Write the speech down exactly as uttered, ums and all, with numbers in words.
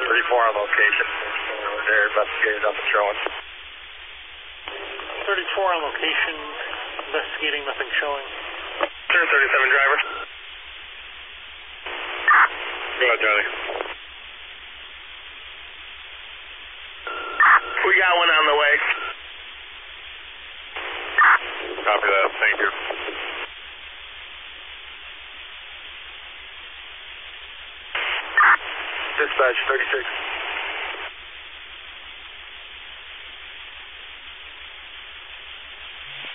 thirty-four on location. They're investigating, nothing showing. thirty-four on location, investigating, nothing showing. Turn thirty-seven driver. Go ahead, Johnny. We got one on the way. Copy that, thank you. Dispatch thirty-six.